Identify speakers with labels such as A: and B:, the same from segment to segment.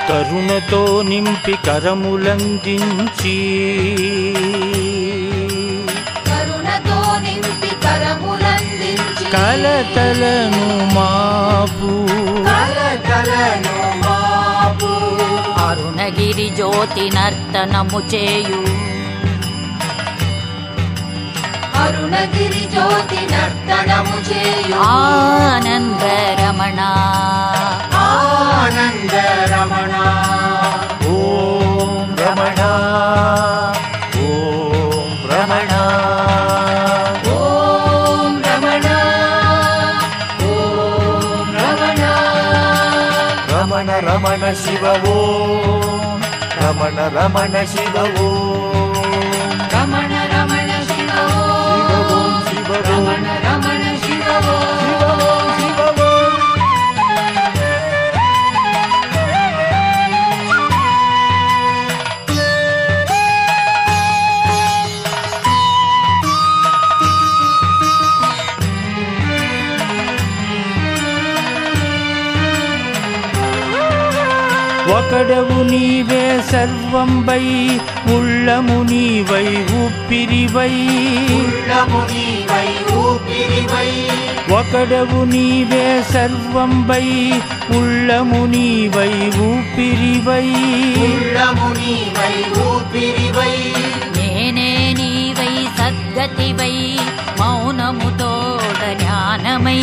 A: కరుణతో నింపి కరములందించి కలతలను మాపు
B: అరుణగిరి జ్యోతి నర్తనము చేయు ఆనందరమణ
A: ఓం రమణ ఓం రమణ రమణ రమణ శివ ఓం రమణ రమణ శివ ఓం
B: రమణ రమణ శివ
A: ఓం శివ
B: రమణ రమణ శివ
A: ఒకడవు నీవే సర్వంబై ఉళ్ళము నీవై ఊపిరివై ఒకడవు నీవే సర్వంబై ఉళ్ళము నీవై ఊపిరివై
B: నేనే నీవై సద్గతివై మౌనముతోడ జ్ఞానమై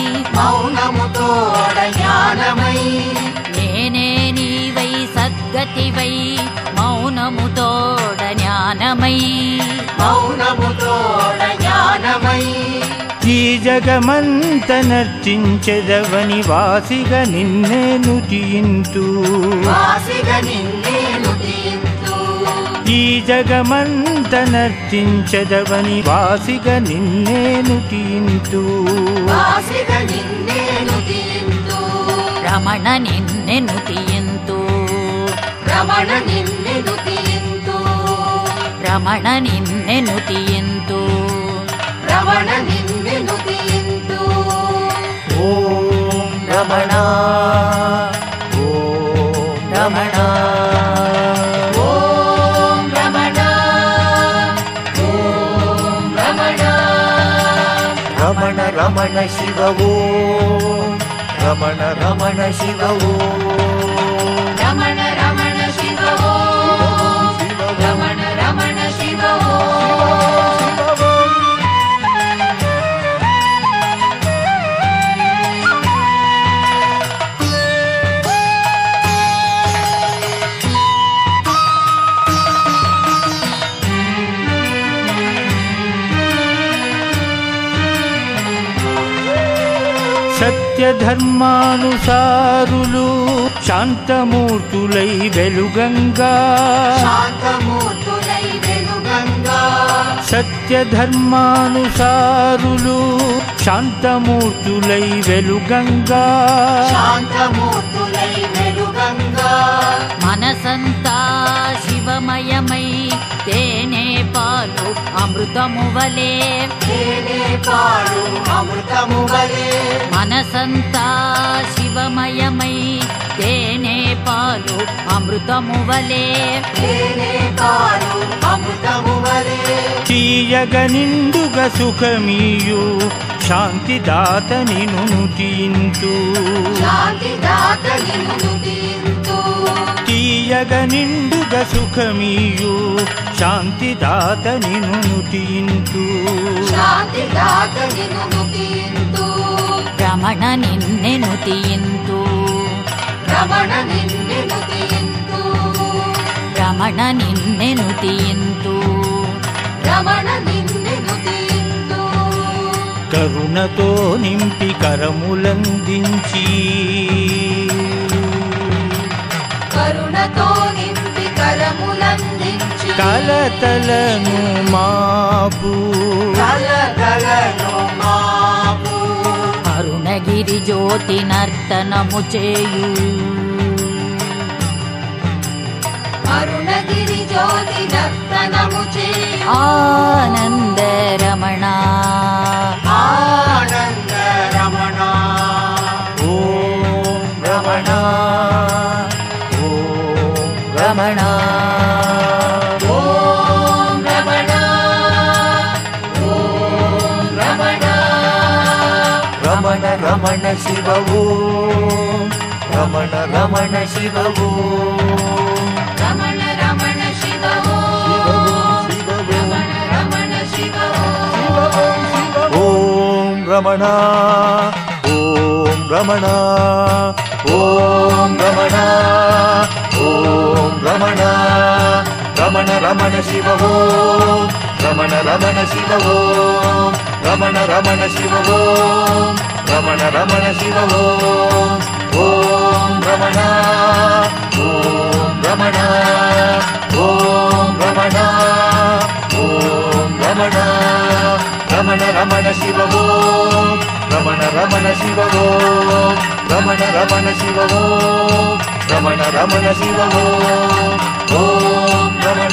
B: నేనే నీవై సద్గతివై మౌనముతోడ జ్ఞానమై
A: ఈ జగమంత నర్తించెదవని వాసిగా నిన్నే నుతియింతు ఈ జగమంత నర్తించెదవని వాసిగా నిన్నే నుతియింతు
B: రమణ నిన్నె నుతియింతు రమణ నిన్నె నుతియింతు
A: ఓం రమణ ఓం రమణ రమణ రమణ శివ ఓం రమణ రమణ శివ ఓం
B: రమణ రమణ శివ రమణ రమణ శివ
A: సత్యధర్మానుసారులు శాంతమూర్తులై వెలుగంగా సత్యధర్మానుసారులు శాంతమూర్తులై వెలుగంగా
B: మనసంతా శివమయమై తేనే పాలు అమృతము వలే మనసంతా శివమయమై తేనే పాలు అమృతము వలే
A: తీయగ నిండుగా సుఖమీయు శాంతిదాత నిను నుతియింతు తీయగ నిండుగా సుఖమీయు శాంతిదాత నిను నుతియింతు
B: రమణ నిన్నె నుతియింతు రమణ నిన్నె నుతియింతు
A: కరుణతో నింపి కరములందించి కలతలను మాపు
B: అరుణగిరి జ్యోతి నర్తనము చేయు ఆనందరమణ
A: ఓం రమణ ఓం ರಮಣ
B: ಓಂ ರಮಣ ಓಂ ರಮಣ
A: ರಮಣ ರಮಣ ಶಿವವು ರಮಣ ರಮಣ ಶಿವವು
B: ರಮಣ ರಮಣ ಶಿವೋ ರಮಣ ರಮಣ ಶಿವೋ
A: ಓಂ ರಮಣ ಓಂ ರಮಣ ಓಂ ರಮಣ ಓಂ ರಮಣ ರಮಣ ರಮಣ ಶಿವೋ ರಮಣ ರಮಣ ಶಿವೋ ರಮಣ ರಮಣ ಶಿವೋ ರಮಣ ರಮಣ ಶಿವೋ ಓಂ ರಮಣ ಓಂ ರಮಣ ಓಂ ರಮಣ ಓಂ ರಮಣ ರಮಣ ರಮಣ ಶಿವೋ ರಮಣ ರಮಣ ಶಿವೋ ರಮಣ ರಮಣ ಶಿವೋ ರಮಣ ರಮಣ ಶಿವೋ ಓಂ ರಮಣ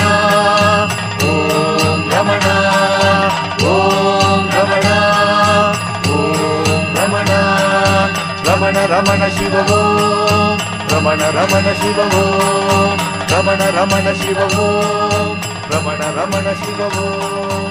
A: ಓಂ ರಮಣ ಓಂ ರಮಣ ಓಂ ರಮಣ ರಮಣ ರಮಣ ಶಿವೋ ರಮಣ ರಮಣ ಶಿವೋ ರಮಣ ರಮಣ ಶಿವೋ ರಮಣ ರಮಣ ಶಿವೋ